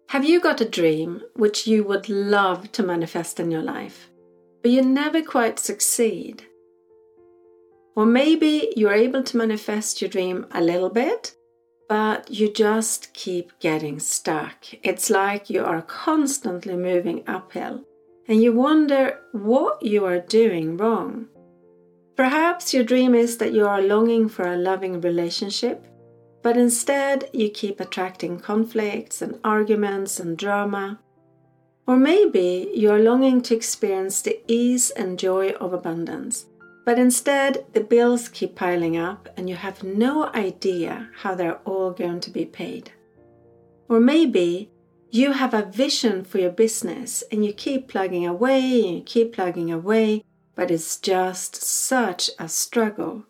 Have you got a dream which you would love to manifest in your life, but you never quite succeed? Or maybe you're able to manifest your dream a little bit, but you just keep getting stuck. It's like you are constantly moving uphill, and you wonder what you are doing wrong. Perhaps your dream is that you are longing for a loving relationship, but instead you keep attracting conflicts and arguments and drama. Or maybe you are longing to experience the ease and joy of abundance, but instead the bills keep piling up and you have no idea how they're all going to be paid. Or maybe you have a vision for your business and you keep plugging away and you keep plugging away, but it's just such a struggle.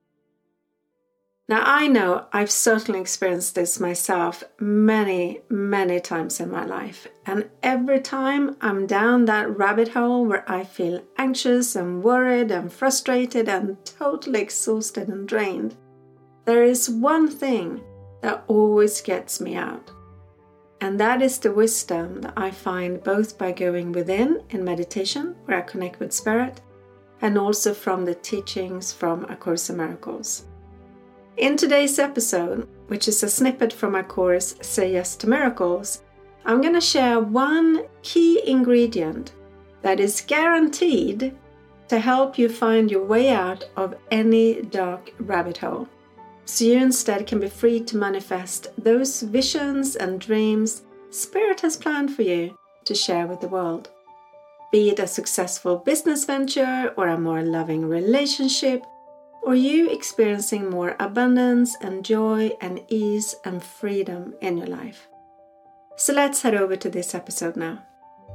Now I know I've certainly experienced this myself many, many times in my life. And every time I'm down that rabbit hole where I feel anxious and worried and frustrated and totally exhausted and drained, there is one thing that always gets me out. And that is the wisdom that I find both by going within in meditation, where I connect with Spirit, and also from the teachings from A Course in Miracles. In today's episode, which is a snippet from my course, Say Yes to Miracles, I'm going to share one key ingredient that is guaranteed to help you find your way out of any dark rabbit hole, so you instead can be free to manifest those visions and dreams Spirit has planned for you to share with the world. Be it a successful business venture or a more loving relationship, or you experiencing more abundance and joy and ease and freedom in your life. So let's head over to this episode now.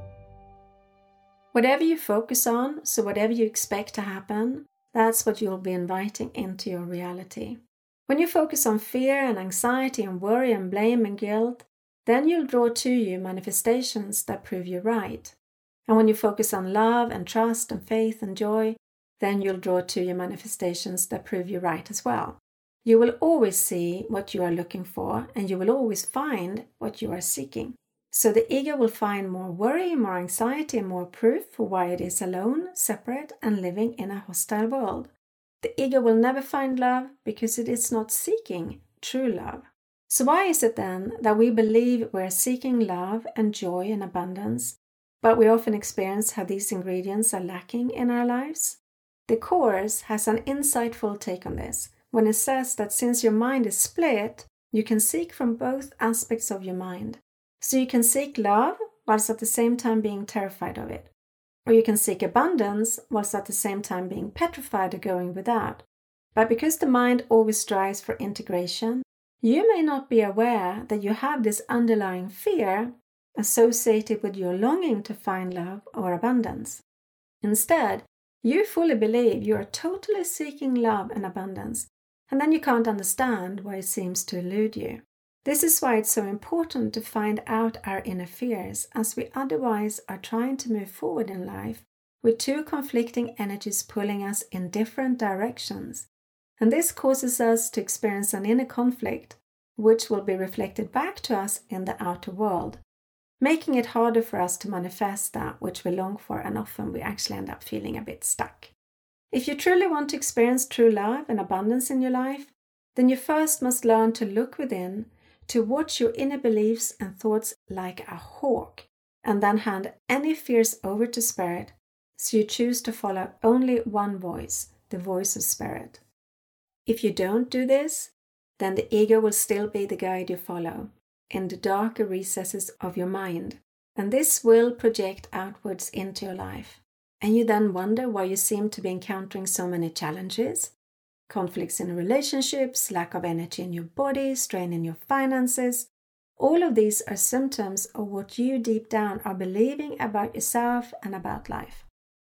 Whatever you focus on, so whatever you expect to happen, that's what you'll be inviting into your reality. When you focus on fear and anxiety and worry and blame and guilt, then you'll draw to you manifestations that prove you right. And when you focus on love and trust and faith and joy, then you'll draw to you manifestations that prove you right as well. You will always see what you are looking for, and you will always find what you are seeking. So the ego will find more worry, more anxiety, and more proof for why it is alone, separate, and living in a hostile world. The ego will never find love because it is not seeking true love. So why is it then that we believe we're seeking love and joy and abundance, but we often experience how these ingredients are lacking in our lives? The Course has an insightful take on this when it says that since your mind is split, you can seek from both aspects of your mind. So you can seek love whilst at the same time being terrified of it. Or you can seek abundance whilst at the same time being petrified of going without. But because the mind always strives for integration, you may not be aware that you have this underlying fear associated with your longing to find love or abundance. Instead, you fully believe you are totally seeking love and abundance, and then you can't understand why it seems to elude you. This is why it's so important to find out our inner fears, as we otherwise are trying to move forward in life with two conflicting energies pulling us in different directions. And this causes us to experience an inner conflict, which will be reflected back to us in the outer world, making it harder for us to manifest that which we long for, and often we actually end up feeling a bit stuck. If you truly want to experience true love and abundance in your life, then you first must learn to look within, to watch your inner beliefs and thoughts like a hawk, and then hand any fears over to Spirit, so you choose to follow only one voice, the voice of Spirit. If you don't do this, then the ego will still be the guide you follow in the darker recesses of your mind, and this will project outwards into your life. And you then wonder why you seem to be encountering so many challenges, conflicts in relationships, lack of energy in your body, strain in your finances. All of these are symptoms of what you deep down are believing about yourself and about life.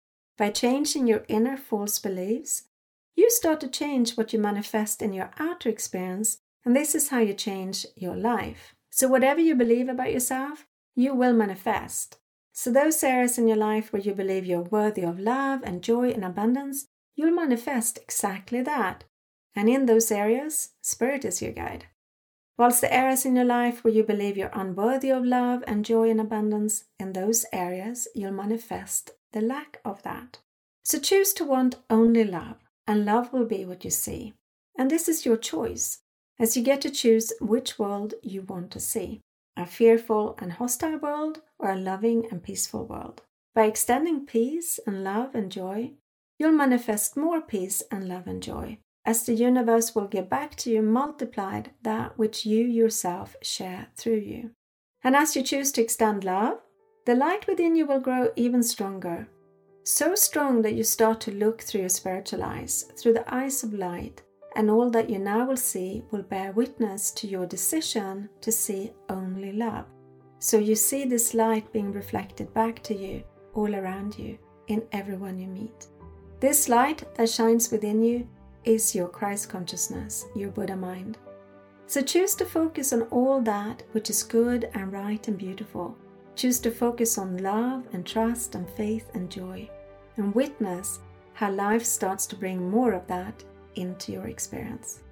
By changing your inner false beliefs, you start to change what you manifest in your outer experience, and this is how you change your life. So whatever you believe about yourself, you will manifest. So those areas in your life where you believe you're worthy of love and joy and abundance, you'll manifest exactly that. And in those areas, Spirit is your guide. Whilst the areas in your life where you believe you're unworthy of love and joy and abundance, in those areas you'll manifest the lack of that. So choose to want only love, and love will be what you see. And this is your choice, as you get to choose which world you want to see. A fearful and hostile world, or a loving and peaceful world. By extending peace and love and joy, you'll manifest more peace and love and joy, as the universe will give back to you multiplied that which you yourself share through you. And as you choose to extend love, the light within you will grow even stronger. So strong that you start to look through your spiritual eyes, through the eyes of light, and all that you now will see will bear witness to your decision to see only love. So you see this light being reflected back to you, all around you, in everyone you meet. This light that shines within you is your Christ consciousness, your Buddha mind. So choose to focus on all that which is good and right and beautiful. Choose to focus on love and trust and faith and joy, and witness how life starts to bring more of that into your experience.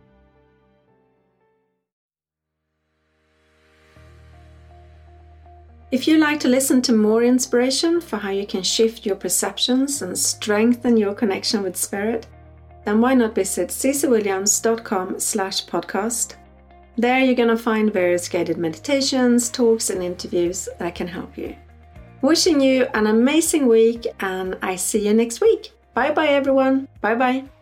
If you'd like to listen to more inspiration for how you can shift your perceptions and strengthen your connection with spirit, then why not visit ccwilliams.com/podcast. There you're going to find various guided meditations, talks and interviews that can help you. Wishing you an amazing week, and I see you next week. Bye bye everyone. Bye bye.